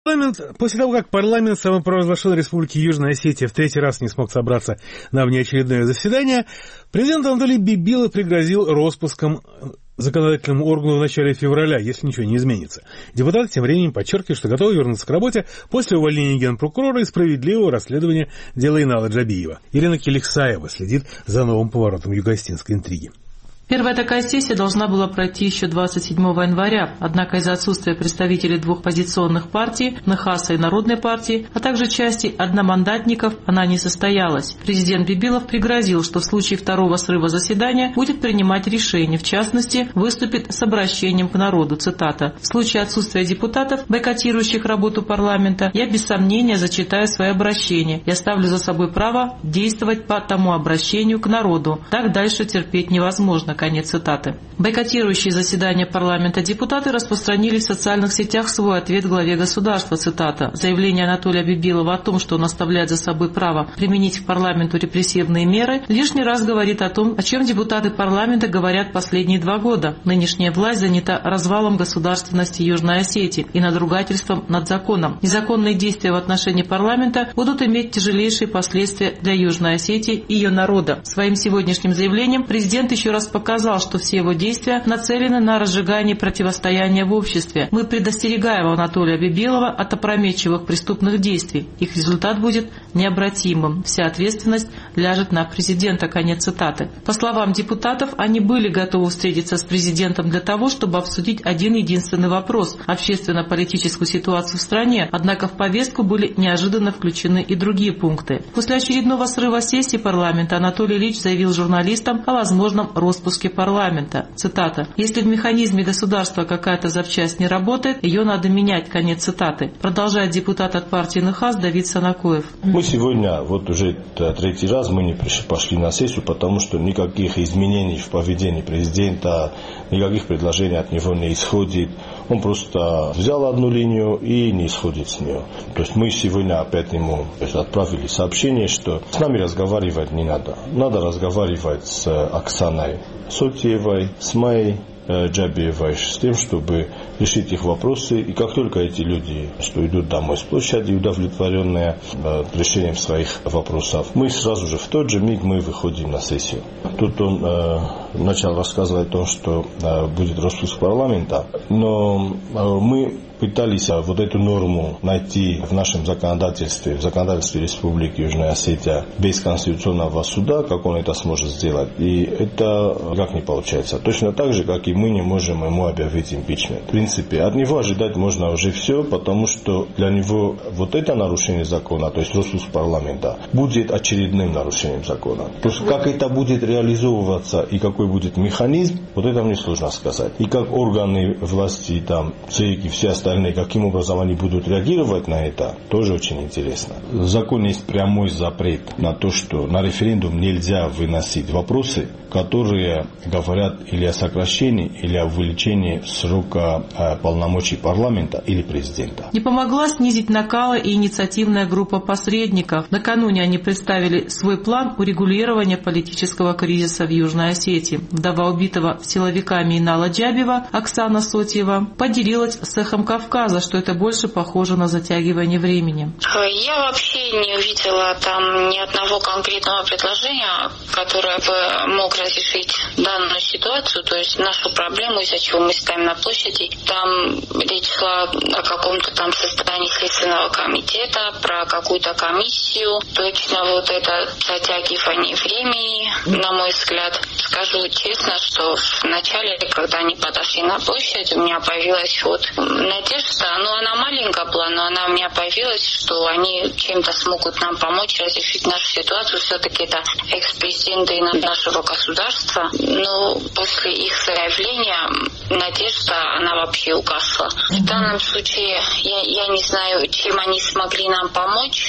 После того, как парламент самопровозглашенной Республики Южная Осетия в третий раз не смог собраться на внеочередное заседание, президент Анатолий Бибилов пригрозил распуском законодательному органу в начале февраля, если ничего не изменится. Депутаты тем временем подчеркивают, что готовы вернуться к работе после увольнения генпрокурора и справедливого расследования дела Инала Джабиева. Ирина Келиксаева следит за новым поворотом юго-осетинской интриги. Первая такая сессия должна была пройти еще 27 января, однако из-за отсутствия представителей двух оппозиционных партий, НХАСа и Народной партии, а также части одномандатников, она не состоялась. Президент Бибилов пригрозил, что в случае второго срыва заседания будет принимать решение, в частности, выступит с обращением к народу, цитата. «В случае отсутствия депутатов, бойкотирующих работу парламента, я без сомнения зачитаю свое обращение и оставлю за собой право действовать по тому обращению к народу. Так дальше терпеть невозможно». Конец цитаты. Бойкотирующие заседания парламента депутаты распространили в социальных сетях свой ответ главе государства, цитата. Заявление Анатолия Бибилова о том, что он оставляет за собой право применить к парламенту репрессивные меры, лишний раз говорит о том, о чем депутаты парламента говорят последние 2 года. Нынешняя власть занята развалом государственности Южной Осетии и надругательством над законом. Незаконные действия в отношении парламента будут иметь тяжелейшие последствия для Южной Осетии и ее народа. Своим сегодняшним заявлением президент еще раз показал, что все его действия нацелены на разжигание противостояния в обществе. Мы предостерегаем Анатолия Бибилова от опрометчивых преступных действий. Их результат будет необратимым. Вся ответственность ляжет на президента. Конец цитаты. По словам депутатов, они были готовы встретиться с президентом для того, чтобы обсудить один единственный вопрос – общественно-политическую ситуацию в стране. Однако в повестку были неожиданно включены и другие пункты. После очередного срыва сессии парламента Анатолий Ильич заявил журналистам о возможном распуске парламента. Цитата. «Если в механизме государства какая-то запчасть не работает, ее надо менять». Конец цитаты. Продолжает депутат от партии НХАС Давид Санакоев. Мы сегодня, уже третий раз мы не пошли на сессию, потому что никаких изменений в поведении президента, никаких предложений от него не исходит. Он просто взял одну линию и не исходит с нее. То есть мы сегодня опять ему отправили сообщение, что с нами разговаривать не надо. Надо разговаривать с Оксаной Сотиевой, с Майей Джабиевой, с тем, чтобы решить их вопросы. И как только эти люди, что идут домой с площади, удовлетворенные решением своих вопросов, мы сразу же в тот же миг мы выходим на сессию. Тут он начал рассказывать о том, что будет распуск парламента, но мы пытались эту норму найти в нашем законодательстве, в законодательстве Республики Южная Осетия без конституционного суда, как он это сможет сделать. И это никак не получается. Точно так же, как и мы не можем ему объявить импичмент. В принципе, от него ожидать можно уже все, потому что для него это нарушение закона, то есть распуск парламента, будет очередным нарушением закона. То есть как это будет реализовываться и какой будет механизм, это мне сложно сказать. И как органы власти, ЦИК и все остальные, каким образом они будут реагировать на это, тоже очень интересно. В законе есть прямой запрет на то, что на референдум нельзя выносить вопросы, которые говорят или о сокращении, или о увеличении срока полномочий парламента или президента. Не помогла снизить накала и инициативная группа посредников. Накануне они представили свой план урегулирования политического кризиса в Южной Осетии. Вдова убитого силовиками Инала Джабиева Оксана Сотиева поделилась с «Эхом Кавказа», что это больше похоже на затягивание времени. Я вообще не увидела там ни одного конкретного предложения, которое бы мог разрешить данную ситуацию, то есть нашу проблему, из-за чего мы стоим на площади. Там речь шла о каком-то создании следственного комитета, про какую-то комиссию. Точно это затягивание времени, на мой взгляд. Скажу честно, что в начале, когда они подошли на площадь, у меня появилась надежда, она маленькая была, но она у меня появилась, что они чем-то смогут нам помочь разрешить нашу ситуацию. Все-таки это экс-президенты нашего государства. Но после их заявления надежда, она вообще угасла. В данном случае я не знаю, чем они смогли нам помочь.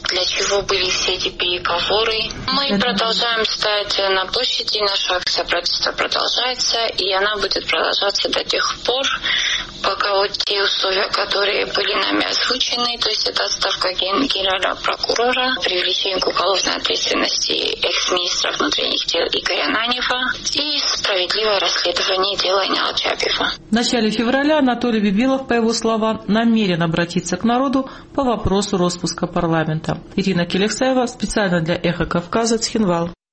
для чего были все эти переговоры. Мы продолжаем стоять на площади, наша акция протеста продолжается, и она будет продолжаться до тех пор, пока вот те условия, которые были нами озвучены, то есть это отставка генерального прокурора, привлечение к уголовной ответственности экс-министра внутренних дел Игоря Нанева и справедливое расследование дела Айнала Джабиева. В начале февраля Анатолий Бибилов, по его словам, намерен обратиться к народу по вопросу распуска парламента. Ирина Келексаева специально для «Эхо Кавказа», Цхинвал.